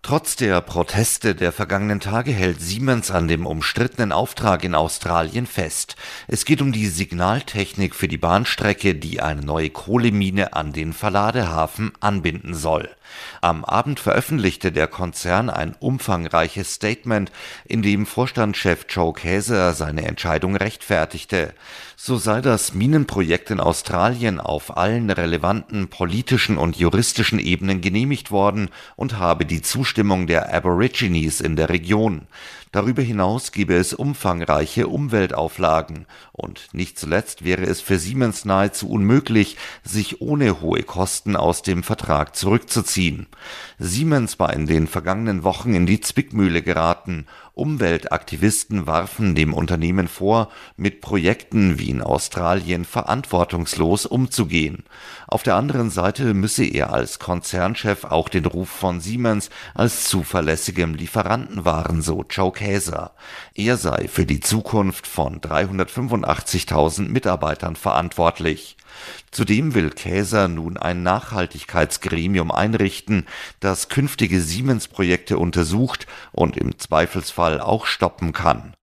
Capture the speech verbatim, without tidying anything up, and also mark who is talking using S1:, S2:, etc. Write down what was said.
S1: Trotz der Proteste der vergangenen Tage hält Siemens an dem umstrittenen Auftrag in Australien fest. Es geht um die Signaltechnik für die Bahnstrecke, die eine neue Kohlemine an den Verladehafen anbinden soll. Am Abend veröffentlichte der Konzern ein umfangreiches Statement, in dem Vorstandschef Joe Kaeser seine Entscheidung rechtfertigte. So sei das Minenprojekt in Australien auf allen relevanten politischen und juristischen Ebenen genehmigt worden und habe die Zustimmung der Aborigines in der Region. Darüber hinaus gebe es umfangreiche Umweltauflagen und nicht zuletzt wäre es für Siemens nahezu unmöglich, sich ohne hohe Kosten aus dem Vertrag zurückzuziehen. Siemens war in den vergangenen Wochen in die Zwickmühle geraten. Umweltaktivisten warfen dem Unternehmen vor, mit Projekten wie in Australien verantwortungslos umzugehen. Auf der anderen Seite müsse er als Konzernchef auch den Ruf von Siemens als zuverlässigem Lieferanten wahren, so Joe Kaeser. Er sei für die Zukunft von dreihundertfünfundachtzigtausend Mitarbeitern verantwortlich. Zudem will Kaeser nun ein Nachhaltigkeitsgremium einrichten, das künftige Siemens-Projekte untersucht und im Zweifelsfall auch stoppen kann.